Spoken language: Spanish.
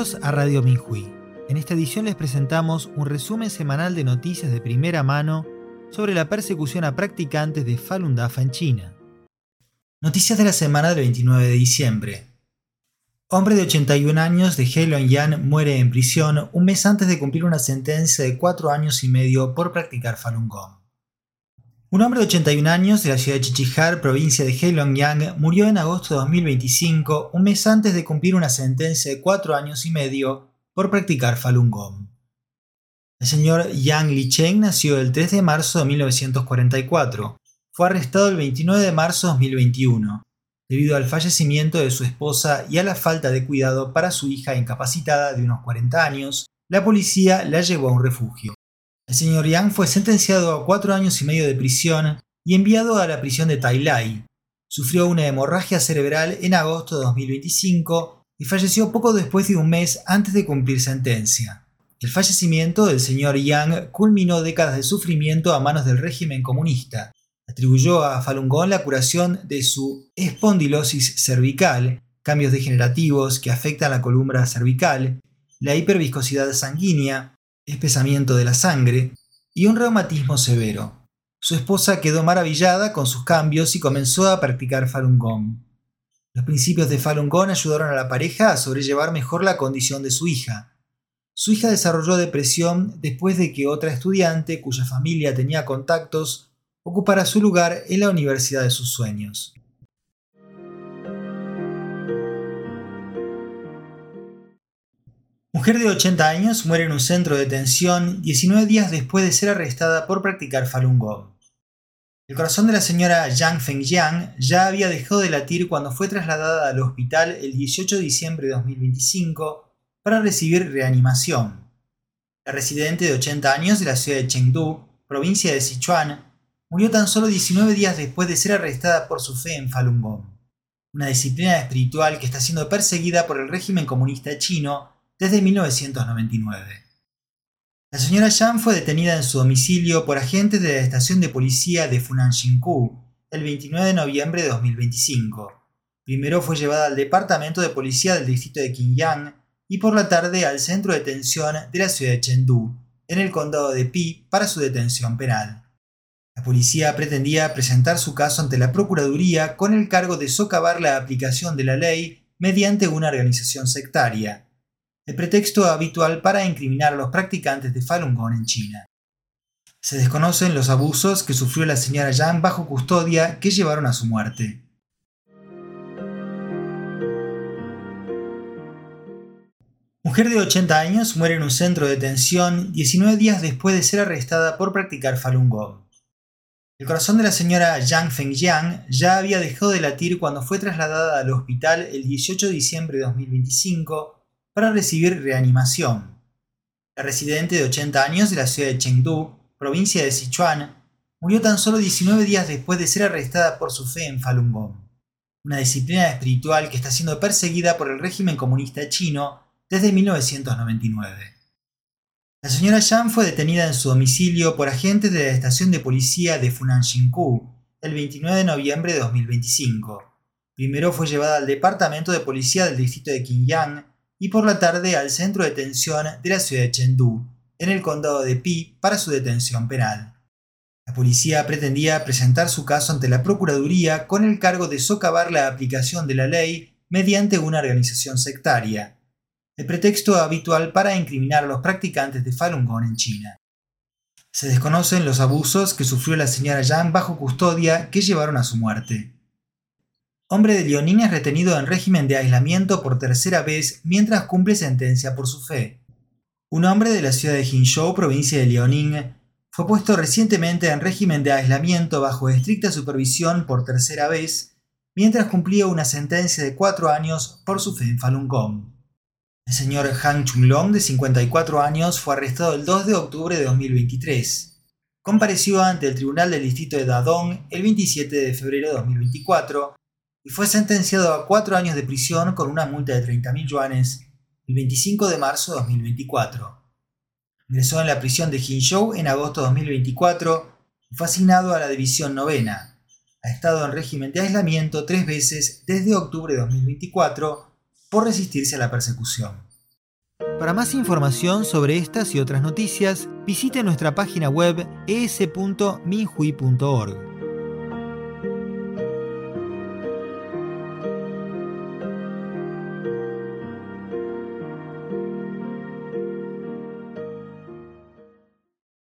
Bienvenidos a Radio Minhui. En esta edición les presentamos un resumen semanal de noticias de primera mano sobre la persecución a practicantes de Falun Dafa en China. Noticias de la semana del 29 de diciembre. Hombre de 81 años de Heilongjiang muere en prisión un mes antes de cumplir una sentencia de 4 años y medio por practicar Falun Gong. Un hombre de 81 años de la ciudad de Qiqihar, provincia de Heilongjiang, murió en agosto de 2025, un mes antes de cumplir una sentencia de 4 años y medio por practicar Falun Gong. El señor Yang Licheng nació el 3 de marzo de 1944. Fue arrestado el 29 de marzo de 2021. Debido al fallecimiento de su esposa y a la falta de cuidado para su hija incapacitada de unos 40 años, la policía la llevó a un refugio. El señor Yang fue sentenciado a 4 años y medio de prisión y enviado a la prisión de Tai Lai. Sufrió una hemorragia cerebral en agosto de 2025 y falleció poco después de un mes antes de cumplir sentencia. El fallecimiento del señor Yang culminó décadas de sufrimiento a manos del régimen comunista. Atribuyó a Falun Gong la curación de su espondilosis cervical, cambios degenerativos que afectan la columna cervical, la hiperviscosidad sanguínea, espesamiento de la sangre y un reumatismo severo. Su esposa quedó maravillada con sus cambios y comenzó a practicar Falun Gong. Los principios de Falun Gong ayudaron a la pareja a sobrellevar mejor la condición de su hija. Su hija desarrolló depresión después de que otra estudiante, cuya familia tenía contactos, ocupara su lugar en la universidad de sus sueños. Mujer de 80 años muere en un centro de detención 19 días después de ser arrestada por practicar Falun Gong. El corazón de la señora Yang Fengjiang ya había dejado de latir cuando fue trasladada al hospital el 18 de diciembre de 2025 para recibir reanimación. La residente de 80 años de la ciudad de Chengdu, provincia de Sichuan, murió tan solo 19 días después de ser arrestada por su fe en Falun Gong, una disciplina espiritual que está siendo perseguida por el régimen comunista chino desde 1999. La señora Yang fue detenida en su domicilio por agentes de la estación de policía de Funansinku el 29 de noviembre de 2025. Primero fue llevada al departamento de policía del distrito de Qinyang y por la tarde al centro de detención de la ciudad de Chengdu, en el condado de Pi, para su detención penal. La policía pretendía presentar su caso ante la Procuraduría con el cargo de socavar la aplicación de la ley mediante una organización sectaria, el pretexto habitual para incriminar a los practicantes de Falun Gong en China. Se desconocen los abusos que sufrió la señora Yang bajo custodia que llevaron a su muerte. Mujer de 80 años muere en un centro de detención 19 días después de ser arrestada por practicar Falun Gong. El corazón de la señora Yang Fengjiang ya había dejado de latir cuando fue trasladada al hospital el 18 de diciembre de 2025 para recibir reanimación. La residente de 80 años de la ciudad de Chengdu, provincia de Sichuan, murió tan solo 19 días después de ser arrestada por su fe en Falun Gong, una disciplina espiritual que está siendo perseguida por el régimen comunista chino desde 1999. La señora Yang fue detenida en su domicilio por agentes de la estación de policía de Funansinku el 29 de noviembre de 2025. Primero fue llevada al departamento de policía del distrito de Qinyang y por la tarde al centro de detención de la ciudad de Chengdu, en el condado de Pi, para su detención penal. La policía pretendía presentar su caso ante la Procuraduría con el cargo de socavar la aplicación de la ley mediante una organización sectaria, el pretexto habitual para incriminar a los practicantes de Falun Gong en China. Se desconocen los abusos que sufrió la señora Yang bajo custodia que llevaron a su muerte. Hombre de Liaoning es retenido en régimen de aislamiento por tercera vez mientras cumple sentencia por su fe. Un hombre de la ciudad de Jinzhou, provincia de Liaoning, fue puesto recientemente en régimen de aislamiento bajo estricta supervisión por tercera vez mientras cumplía una sentencia de 4 años por su fe en Falun Gong. El señor Han Chunlong, de 54 años, fue arrestado el 2 de octubre de 2023. Compareció ante el tribunal del distrito de Dadong el 27 de febrero de 2024 y fue sentenciado a 4 años de prisión con una multa de 30.000 yuanes el 25 de marzo de 2024. Ingresó en la prisión de Jinzhou en agosto de 2024 y fue asignado a la División Novena. Ha estado en régimen de aislamiento 3 veces desde octubre de 2024 por resistirse a la persecución. Para más información sobre estas y otras noticias, visite nuestra página web es.minhui.org.